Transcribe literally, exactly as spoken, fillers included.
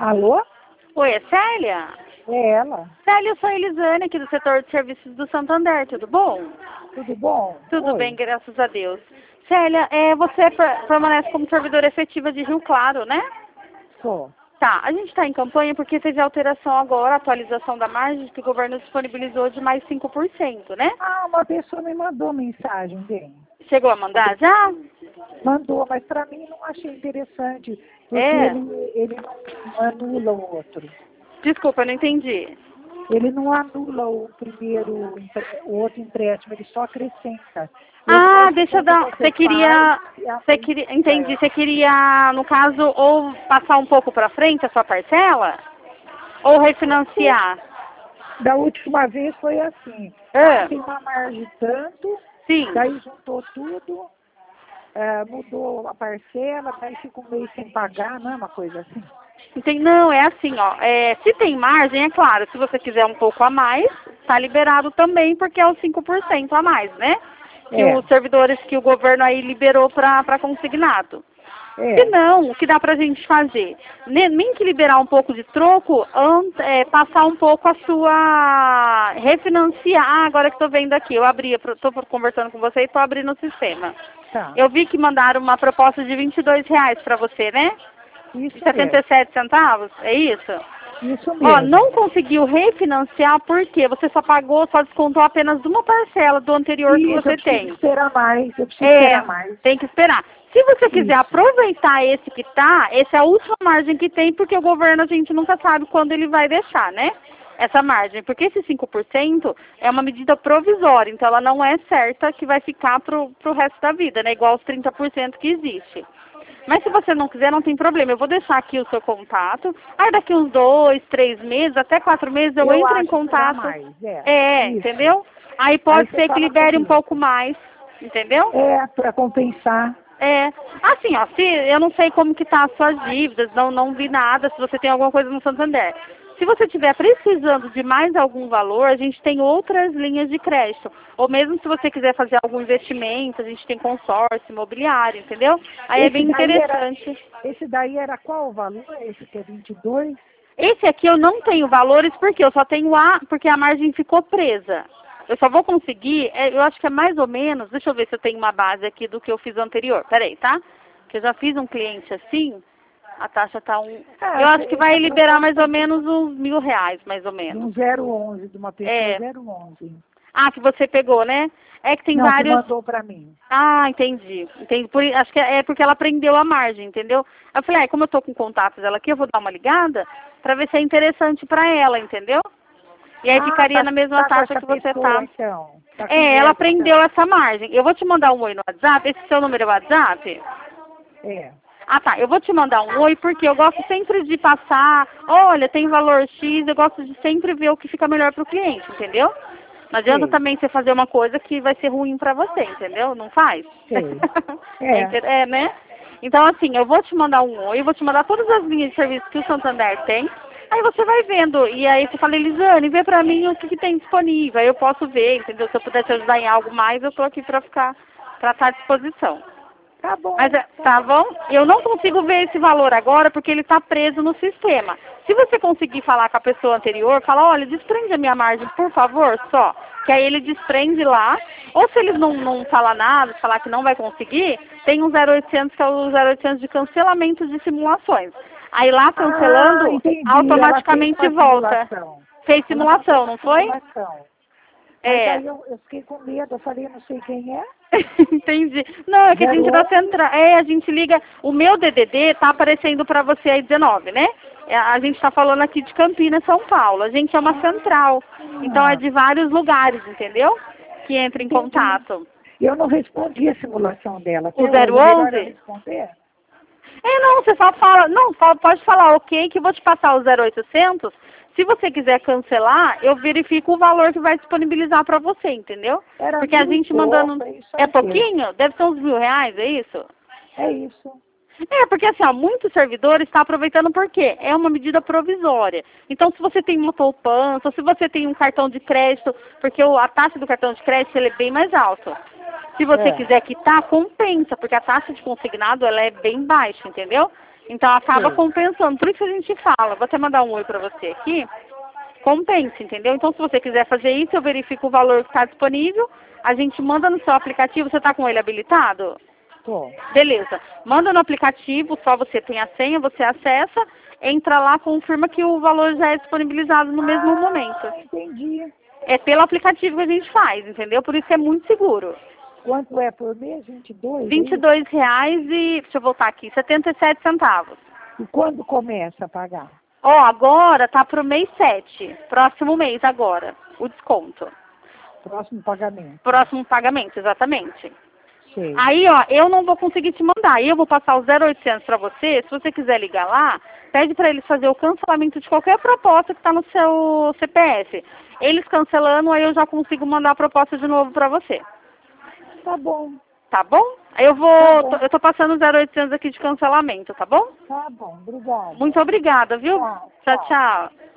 Alô? Oi, é Célia? É ela? Célia, eu sou a Elisane, aqui do setor de serviços do Santander, tudo bom? Tudo bom? Tudo Oi. bem, graças a Deus. Célia, é, você per- permanece como servidora efetiva de Rio Claro, né? Sou. Tá, a gente está em campanha porque teve alteração agora, atualização da margem que o governo disponibilizou de mais cinco por cento, né? Ah, uma pessoa me mandou mensagem, bem. Chegou a mandar já? Mandou, mas para mim não achei interessante, porque É. ele, ele não anula o outro. Desculpa, eu não entendi. Ele não anula o primeiro, empre- o outro empréstimo, ele só acrescenta. Eu Ah, gosto deixa eu quando dar. você Você queria. faz e a Você frente queria. fica Entendi. Você queria, no caso, ou passar um pouco para frente a sua parcela, ou refinanciar. Da última vez foi assim. É. Tem uma margem tanto, Sim. daí juntou tudo, eh, mudou a parcela, daí fica um mês sem pagar, não é uma coisa assim? Entendi. Não, é assim, ó. É, se tem margem, é claro, se você quiser um pouco a mais, tá liberado também, porque é os cinco por cento a mais, né? Que É, os servidores que o governo aí liberou para consignado. Se é. não, o que dá pra gente fazer? Ne- Nem que liberar um pouco de troco, an- é, passar um pouco a sua... refinanciar. Ah, agora que estou vendo aqui, eu abri, estou conversando com você e estou abrindo o sistema. Tá, Eu vi que mandaram uma proposta de vinte e dois reais para você, né? isso De setenta e mesmo, sete centavos, é isso? isso Ó, mesmo. não conseguiu refinanciar porque você só pagou, só descontou apenas uma parcela do anterior que Isso, você eu preciso tem. esperar mais, eu preciso É, esperar mais. tem que esperar. Se você quiser Isso. aproveitar esse que tá, essa é a última margem que tem, porque o governo a gente nunca sabe quando ele vai deixar, né? Essa margem. Porque esse cinco por cento é uma medida provisória, então ela não é certa que vai ficar pro, pro resto da vida, né? Igual os trinta por cento que existe. Mas se você não quiser, não tem problema. Eu vou deixar aqui o seu contato. Aí daqui uns dois, três meses, até quatro meses, eu, Eu entro em acho que dá contato. mais, é. É, Isso. entendeu? Aí Aí pode você ser que fala libere um comigo. pouco mais, entendeu? É, para compensar. É, assim, ó, se, eu não sei como que tá as suas dívidas, não, não vi nada, se você tem alguma coisa no Santander. Se você estiver precisando de mais algum valor, a gente tem outras linhas de crédito. Ou mesmo se você quiser fazer algum investimento, a gente tem consórcio imobiliário, entendeu? Aí é Esse bem daí era, interessante. esse daí era qual o valor? Esse que é vinte e dois? Esse aqui eu não tenho valores porque eu só tenho A, porque a margem ficou presa. Eu só vou conseguir, é, eu acho que é mais ou menos, deixa eu ver se eu tenho uma base aqui do que eu fiz anterior. Peraí, tá? Que eu já fiz um cliente assim, a taxa tá um... Ah, Eu acho que esse- vai essa liberar mais proposta ou menos uns mil reais, mais ou de menos. um zero onze, de uma pessoa É. zero onze. Ah, que você pegou, né? É que tem Não, que vários... mandou para mim. Ah, entendi. entendi. Por, acho que é é porque ela prendeu a margem, entendeu? Eu falei, ah, como eu tô com contatos dela aqui, eu vou dar uma ligada pra ver se é interessante pra ela, entendeu? E aí Ah, ficaria tá, na mesma tá com taxa essa que você pessoa, tá. então. Tá com É, ela ela, prendeu então. essa margem. Eu vou te mandar um oi no WhatsApp. Esse seu número é WhatsApp? É. Ah, tá. Eu vou te mandar um oi porque eu gosto sempre de passar. Olha, tem valor X. Eu gosto de sempre ver o que fica melhor pro cliente, entendeu? Não adianta Sei, também você fazer uma coisa que vai ser ruim pra você, entendeu? Não faz? sei. É, É. inter- é, né? Então, assim, eu vou te mandar um oi, eu vou te mandar todas as linhas de serviço que o Santander tem. Aí você vai vendo. E aí você fala, Elisane, vê pra mim o que, que tem disponível. Aí eu posso ver, entendeu? Se eu puder te ajudar em algo mais, eu tô aqui pra ficar, pra estar à disposição. Tá bom, Mas, é, tá tá bom. bom? Eu não consigo ver esse valor agora porque ele está preso no sistema. Se você conseguir falar com a pessoa anterior, fala, olha, desprende a minha margem, por favor, só. Que aí ele desprende lá. Ou se eles não, não falar nada, falar que não vai conseguir, tem um zero oitocentos que é o zero oitocentos de cancelamento de simulações. Aí lá cancelando, Ah, entendi. automaticamente Ela fez uma volta. simulação. Fez Ela simulação, passou não por foi? simulação. Mas É. aí eu, eu fiquei com medo, eu falei, eu não sei quem é. Entendi. Não, é que a gente zero da onze? central. É, a gente liga. O meu D D D tá aparecendo para você aí dezenove, né? É, a gente tá falando aqui de Campinas, São Paulo. A gente é uma central. Então é de vários lugares, entendeu? Que entra em Entendi. contato. Eu não respondi a simulação dela. Até O hoje, zero melhor eu onze? responder? É, não, você só fala. Não, só pode falar ok, que eu vou te passar o zero oitocentos. Se você quiser cancelar, eu verifico o valor que vai disponibilizar para você, entendeu? Era Porque a mil e gente mandando. pouco, é isso É aí mesmo. pouquinho? Deve ser uns mil reais, é isso? É isso. É, porque assim, ó, muitos servidores estão aproveitando porque é uma medida provisória. Então, se você tem uma poupança, ou se você tem um cartão de crédito, porque o- a taxa do cartão de crédito ele é bem mais alta. Se você É. quiser quitar, compensa, porque a taxa de consignado ela é bem baixa, entendeu? Então acaba Sei. compensando. Por isso que a gente fala, vou até mandar um oi pra você aqui. Compensa, entendeu? Então se você quiser fazer isso, eu verifico o valor que está disponível. A gente manda no seu aplicativo, você está com ele habilitado? Tô. Beleza. Manda no aplicativo, só você tem a senha, você acessa, entra lá, confirma que o valor já é disponibilizado no mesmo Ah, momento. entendi. É pelo aplicativo que a gente faz, entendeu? Por isso que é muito seguro. Quanto é por mês? vinte e dois? vinte e É isso? dois reais e, deixa eu voltar aqui, setenta e sete centavos. E quando começa a pagar? Ó, agora tá pro mês sete, próximo mês agora, o desconto. Próximo pagamento. Próximo pagamento, exatamente. Sei. Aí, ó, eu não vou conseguir te mandar. Aí eu vou passar o zero oitocentos para você. Se você quiser ligar lá, pede para eles fazer o cancelamento de qualquer proposta que está no seu C P F. Eles cancelando, aí eu já consigo mandar a proposta de novo para você. Tá bom. Tá bom? Aí eu vou, Tá bom. tô- eu tô passando o zero oitocentos aqui de cancelamento, tá bom? Tá bom. Obrigada. Muito obrigada, viu? Tchau, Tchau, tchau. tchau.